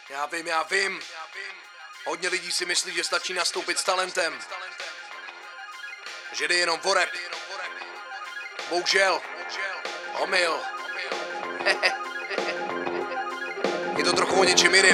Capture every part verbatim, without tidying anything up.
Já vím, já vím. Hodně lidí si myslí, že stačí nastoupit s talentem. Že jde jenom o rap. Bohužel. Omyl. Je to trochu o něčem jiným.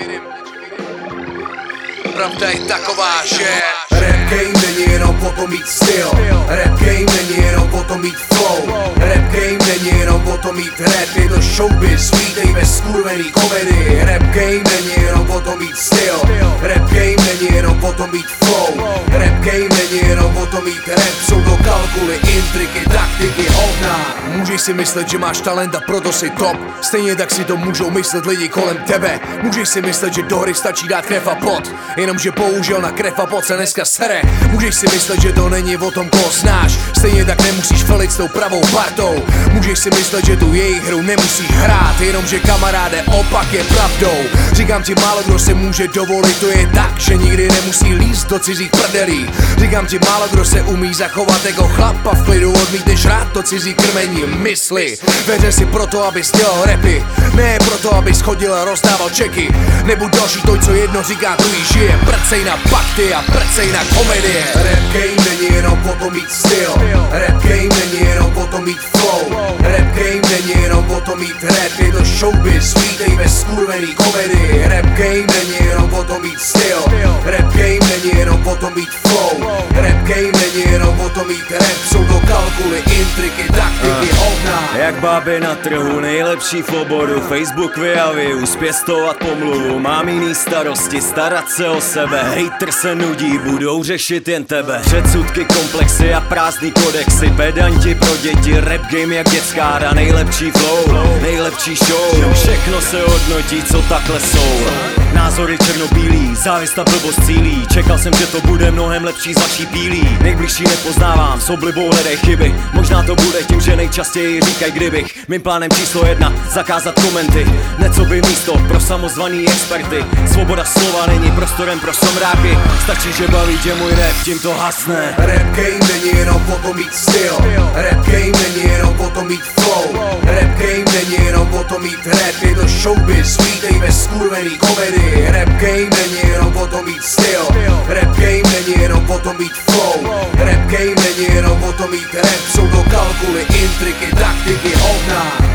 Pravda je taková, že rap game není jenom o tom mít styl. Rap game není jenom o tom mít flow. Rap game není jenom o tom mít rap. Je to showbiz, vítej ve skurvený komedii. Rap game není jenom o tom mít styl. Rap game není jenom o tom mít flow. Rap game není jenom o tom mít rap. Jsou to kalkuly, intriky, taktiky, hovna. Můžeš si myslet, že máš talent a proto si top. Stejně tak si to můžou myslet lidi kolem tebe. Můžeš si myslet, že do hry stačí dát krev a pot. Jenomže bohužel na krev a pot se dneska sere. Můžeš si myslet, že to není o tom, koho znáš. Stejně tak nemusíš felit s tou pravou partou. Můžeš si myslet, že tu jejich hru nemusíš hrát. Jenomže kamaráde, opak je pravdou. Říkám ti, málo kdo se může dovolit, to je tak, že nikdy nemusí líst do cizích prdelí. Říkám ti, málo kdo se umí zachovat jako chlap a v klidu odmítneš rád to cizí krmení mysli. Veře si proto, abys dělal rapy, ne proto, abys chodil a rozdával čeky. Nebuď další to, co jedno říká, druhý žije. Prcej na pakty a prcej na komedie. Rap game není jenom o tom mít styl. Rap game není jenom o tom mít flow. Rap game není jenom o tom mít rap. Je to showbiz, vítej ve skurvený komedii. Rap game není jenom o tom mít styl. Rap game není jenom o tom mít flow. Rap game není jenom o tom mít rap. Jsou to kalkuly, intriky, taktiky, hovna. Jak báby na trhu, nejlepší v oboru. Facebook vyjaví, uspěstovat pomluvu. Mám jiný starosti, starat se o sebe. Hejter se nudí, budou řešit jen tebe. Předsudky, komplexy a prázdný kodexy. Pedanti pro děti, rap game jak dětská hra. Nejlepší flow, nejlepší show. Všechno se hodnotí, co takhle jsou. Názory černobílý, závist a blbost cílí. Čekal jsem, že to bude mnohem lepší z vaší pílí. Nejbližší nepoznávám, s oblibou hledej chyby. Možná to bude tím, že nejčastěji říkaj kdybych. Mým plánem číslo jedna, zakázat komenty. Něco by místo pro samozvaný experty. Svoboda slova není prostorem pro somráky. Stačí, že baví tě můj rap, tím to hasne. Rap game není jenom o tom mít styl. Rap game není jenom o tom mít flow. Rap game není jenom o tom mít rap. Je to showbiz, vítej ve skurvený komedii. Rap game není jenom o tom mít styl. Rap game není jenom o tom mít flow. Rap game není jenom o tom mít rap. Jsou to kalkuly, intriky, taktiky, hovna.